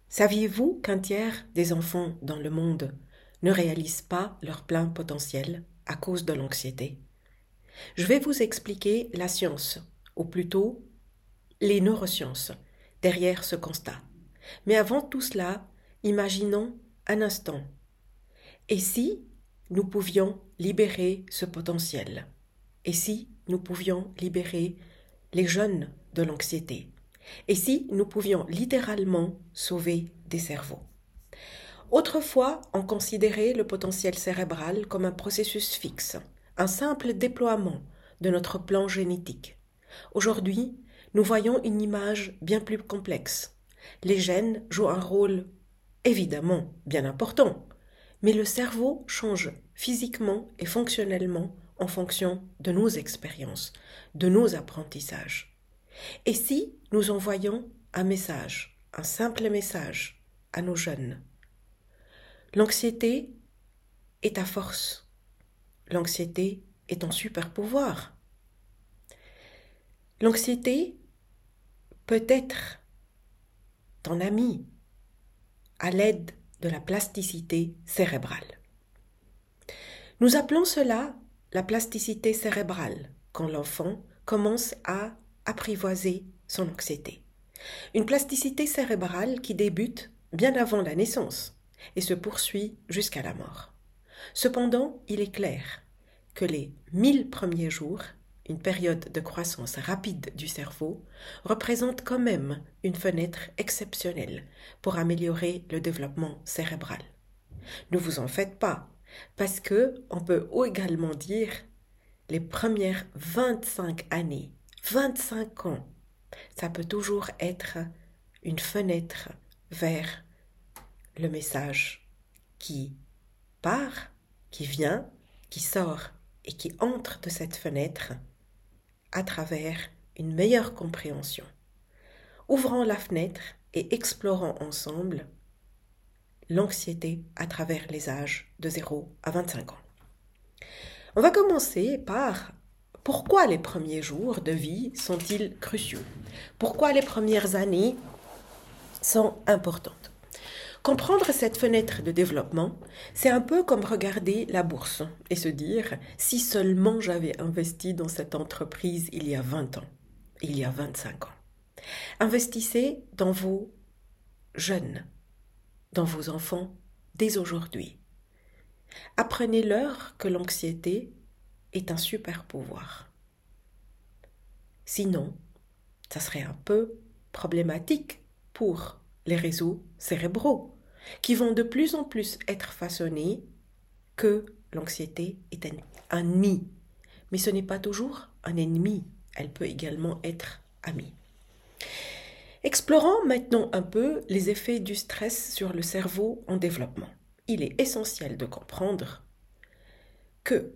Saviez-vous qu'un tiers des enfants dans le monde ne réalisent pas leur plein potentiel à cause de l'anxiété? Je vais vous expliquer la science, ou plutôt les neurosciences, derrière ce constat. Mais avant tout cela, imaginons un instant. Et si nous pouvions libérer ce potentiel? Et si nous pouvions libérer les jeunes de l'anxiété? Et si nous pouvions littéralement sauver des cerveaux? Autrefois, on considérait le potentiel cérébral comme un processus fixe, un simple déploiement de notre plan génétique. Aujourd'hui, nous voyons une image bien plus complexe. Les gènes jouent un rôle évidemment bien important, mais le cerveau change physiquement et fonctionnellement en fonction de nos expériences, de nos apprentissages. Et si nous envoyons un message, un simple message à nos jeunes? L'anxiété est ta force. L'anxiété est ton super pouvoir. L'anxiété peut être ton ami à l'aide de la plasticité cérébrale. Nous appelons cela la plasticité cérébrale quand l'enfant commence à apprivoiser son anxiété. Une plasticité cérébrale qui débute bien avant la naissance et se poursuit jusqu'à la mort. Cependant, il est clair que les 1000 premiers jours, une période de croissance rapide du cerveau, représentent quand même une fenêtre exceptionnelle pour améliorer le développement cérébral. Ne vous en faites pas, parce que on peut également dire les premières 25 années, 25 ans, ça peut toujours être une fenêtre vers le message qui part, qui vient, qui sort et qui entre de cette fenêtre à travers une meilleure compréhension. Ouvrons la fenêtre et explorons ensemble l'anxiété à travers les âges de 0 à 25 ans. On va commencer par pourquoi les premiers jours de vie sont-ils cruciaux? Pourquoi les premières années sont importantes? Comprendre cette fenêtre de développement, c'est un peu comme regarder la bourse et se dire « si seulement j'avais investi dans cette entreprise il y a 20 ans, il y a 25 ans ». Investissez dans vos jeunes, dans vos enfants dès aujourd'hui. Apprenez-leur que l'anxiété est un super pouvoir. Sinon, ça serait un peu problématique pour les réseaux cérébraux, qui vont de plus en plus être façonnés que l'anxiété est un ennemi. Mais ce n'est pas toujours un ennemi, elle peut également être amie. Explorons maintenant un peu les effets du stress sur le cerveau en développement. Il est essentiel de comprendre que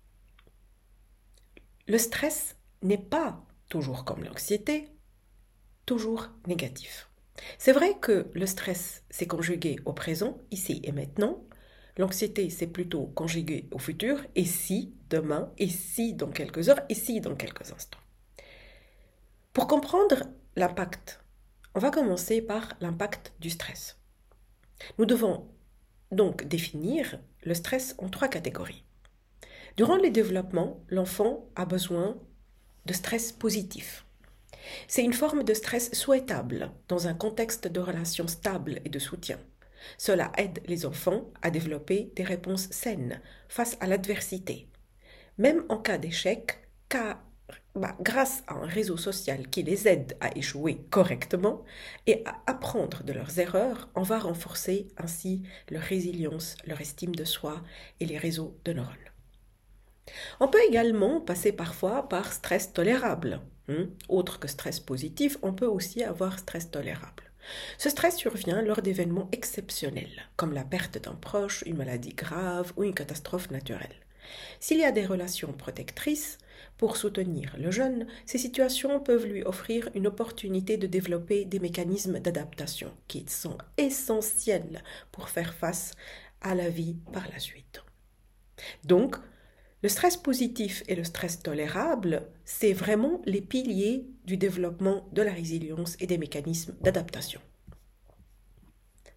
le stress n'est pas toujours comme l'anxiété, toujours négatif. C'est vrai que le stress, c'est conjugué au présent, ici et maintenant. L'anxiété, c'est plutôt conjugué au futur, et si demain, et si dans quelques heures, et si dans quelques instants. Pour comprendre l'impact, on va commencer par l'impact du stress. Nous devons donc définir le stress en 3 catégories. Durant le développement, l'enfant a besoin de stress positif. C'est une forme de stress souhaitable dans un contexte de relations stables et de soutien. Cela aide les enfants à développer des réponses saines face à l'adversité. Même en cas d'échec, grâce à un réseau social qui les aide à échouer correctement et à apprendre de leurs erreurs, on va renforcer ainsi leur résilience, leur estime de soi et les réseaux de neurones. On peut également passer parfois par stress tolérable. Autre que stress positif, on peut aussi avoir stress tolérable. Ce stress survient lors d'événements exceptionnels, comme la perte d'un proche, une maladie grave ou une catastrophe naturelle. S'il y a des relations protectrices, pour soutenir le jeune, ces situations peuvent lui offrir une opportunité de développer des mécanismes d'adaptation qui sont essentiels pour faire face à la vie par la suite. Donc, le stress positif et le stress tolérable, c'est vraiment les piliers du développement de la résilience et des mécanismes d'adaptation.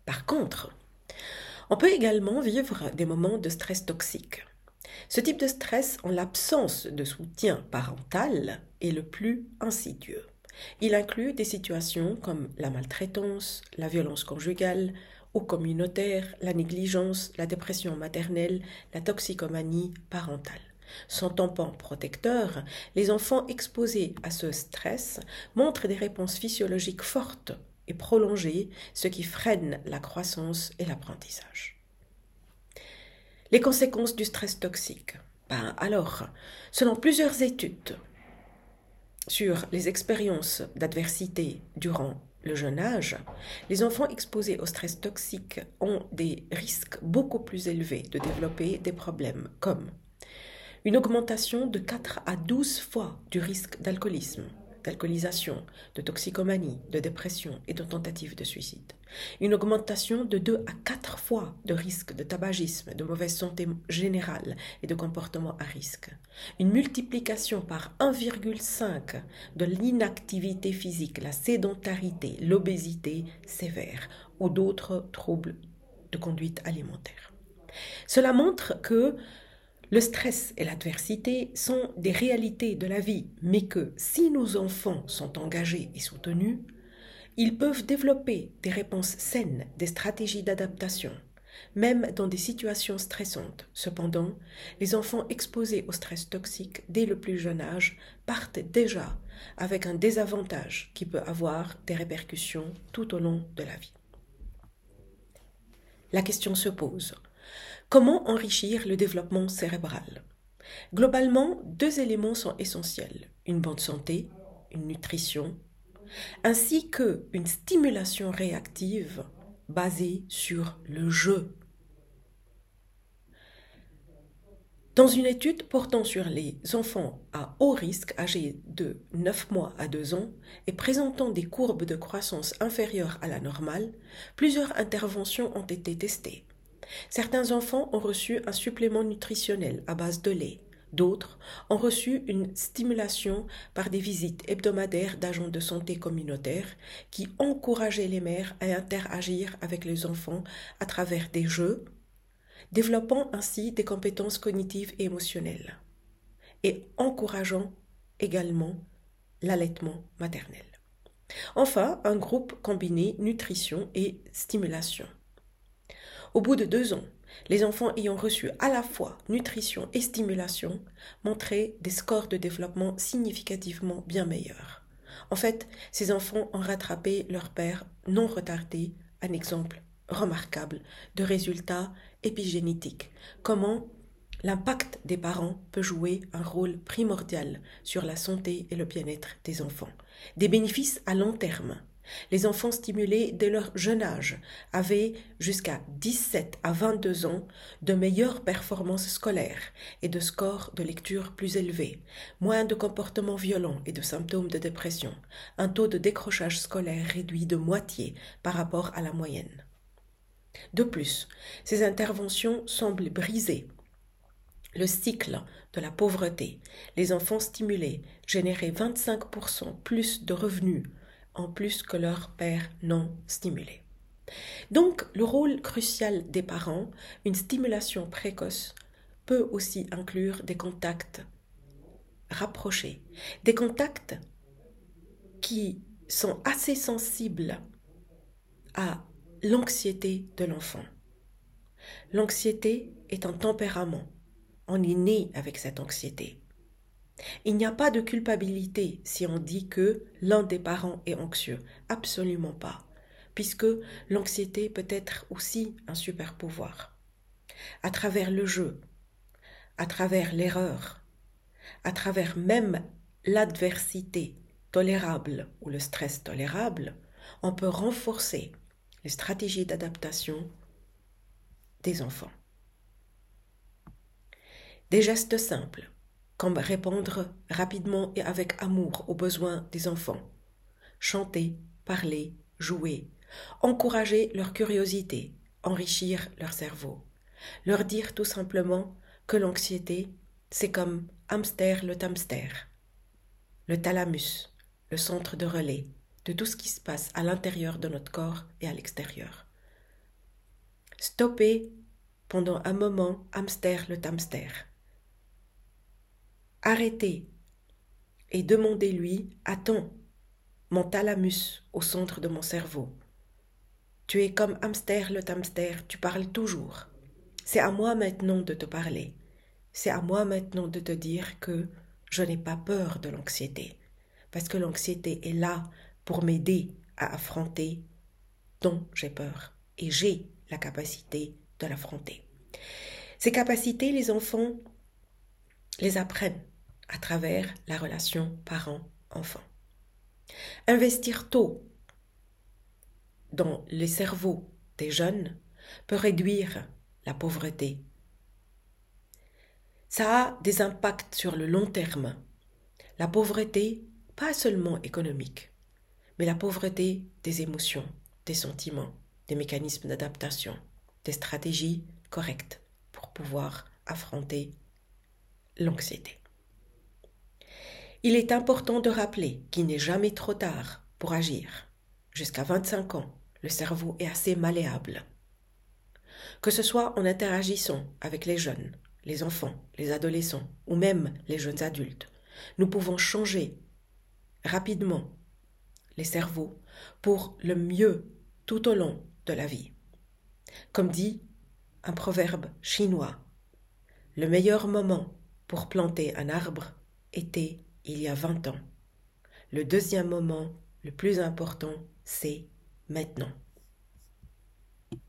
Par contre, on peut également vivre des moments de stress toxique. Ce type de stress, en l'absence de soutien parental, est le plus insidieux. Il inclut des situations comme la maltraitance, la violence conjugale ou communautaire, la négligence, la dépression maternelle, la toxicomanie parentale. Sans tampon protecteur, les enfants exposés à ce stress montrent des réponses physiologiques fortes et prolongées, ce qui freine la croissance et l'apprentissage. Les conséquences du stress toxique. Alors, selon plusieurs études sur les expériences d'adversité durant le jeune âge, les enfants exposés au stress toxique ont des risques beaucoup plus élevés de développer des problèmes comme une augmentation de 4 à 12 fois du risque d'alcoolisme, d'alcoolisation, de toxicomanie, de dépression et de tentative de suicide. Une augmentation de 2 à 4 fois de risque de tabagisme, de mauvaise santé générale et de comportement à risque. Une multiplication par 1,5 de l'inactivité physique, la sédentarité, l'obésité sévère ou d'autres troubles de conduite alimentaire. Cela montre que le stress et l'adversité sont des réalités de la vie, mais que si nos enfants sont engagés et soutenus, ils peuvent développer des réponses saines, des stratégies d'adaptation, même dans des situations stressantes. Cependant, les enfants exposés au stress toxique dès le plus jeune âge partent déjà avec un désavantage qui peut avoir des répercussions tout au long de la vie. La question se pose. Comment enrichir le développement cérébral? Globalement, 2 éléments sont essentiels, une bonne santé, une nutrition, ainsi qu'une stimulation réactive basée sur le jeu. Dans une étude portant sur les enfants à haut risque âgés de 9 mois à 2 ans et présentant des courbes de croissance inférieures à la normale, plusieurs interventions ont été testées. Certains enfants ont reçu un supplément nutritionnel à base de lait. D'autres ont reçu une stimulation par des visites hebdomadaires d'agents de santé communautaires qui encourageaient les mères à interagir avec les enfants à travers des jeux, développant ainsi des compétences cognitives et émotionnelles, et encourageant également l'allaitement maternel. Enfin, un groupe combiné nutrition et stimulation. Au bout de 2 ans, les enfants ayant reçu à la fois nutrition et stimulation montraient des scores de développement significativement bien meilleurs. En fait, ces enfants ont rattrapé leur père non retardé, un exemple remarquable de résultats épigénétiques. Comment l'impact des parents peut jouer un rôle primordial sur la santé et le bien-être des enfants. Des bénéfices à long terme. Les enfants stimulés dès leur jeune âge avaient jusqu'à 17 à 22 ans de meilleures performances scolaires et de scores de lecture plus élevés, moins de comportements violents et de symptômes de dépression, un taux de décrochage scolaire réduit de moitié par rapport à la moyenne. De plus, ces interventions semblent briser le cycle de la pauvreté. Les enfants stimulés généraient 25% plus de revenus en plus que leurs pères non stimulés. Donc, le rôle crucial des parents, une stimulation précoce, peut aussi inclure des contacts rapprochés, des contacts qui sont assez sensibles à l'anxiété de l'enfant. L'anxiété est un tempérament. On est né avec cette anxiété. Il n'y a pas de culpabilité si on dit que l'un des parents est anxieux. Absolument pas, puisque l'anxiété peut être aussi un super pouvoir. À travers le jeu, à travers l'erreur, à travers même l'adversité tolérable ou le stress tolérable, on peut renforcer les stratégies d'adaptation des enfants. Des gestes simples, comme répondre rapidement et avec amour aux besoins des enfants, chanter, parler, jouer, encourager leur curiosité, enrichir leur cerveau, leur dire tout simplement que l'anxiété, c'est comme hamster le hamster, le thalamus, le centre de relais de tout ce qui se passe à l'intérieur de notre corps et à l'extérieur. Stopper pendant un moment hamster le hamster. Arrêter et demandez-lui, attends, mon thalamus au centre de mon cerveau. Tu es comme hamster le hamster, tu parles toujours. C'est à moi maintenant de te parler. C'est à moi maintenant de te dire que je n'ai pas peur de l'anxiété. Parce que l'anxiété est là pour m'aider à affronter dont j'ai peur. Et j'ai la capacité de l'affronter. Ces capacités, les enfants les apprennent à travers la relation parent-enfant. Investir tôt dans les cerveaux des jeunes peut réduire la pauvreté. Ça a des impacts sur le long terme. La pauvreté, pas seulement économique, mais la pauvreté des émotions, des sentiments, des mécanismes d'adaptation, des stratégies correctes pour pouvoir affronter l'anxiété. Il est important de rappeler qu'il n'est jamais trop tard pour agir. Jusqu'à 25 ans, le cerveau est assez malléable. Que ce soit en interagissant avec les jeunes, les enfants, les adolescents ou même les jeunes adultes, nous pouvons changer rapidement les cerveaux pour le mieux tout au long de la vie. Comme dit un proverbe chinois, le meilleur moment pour planter un arbre était il y a 20 ans. Le deuxième moment, le plus important, c'est maintenant.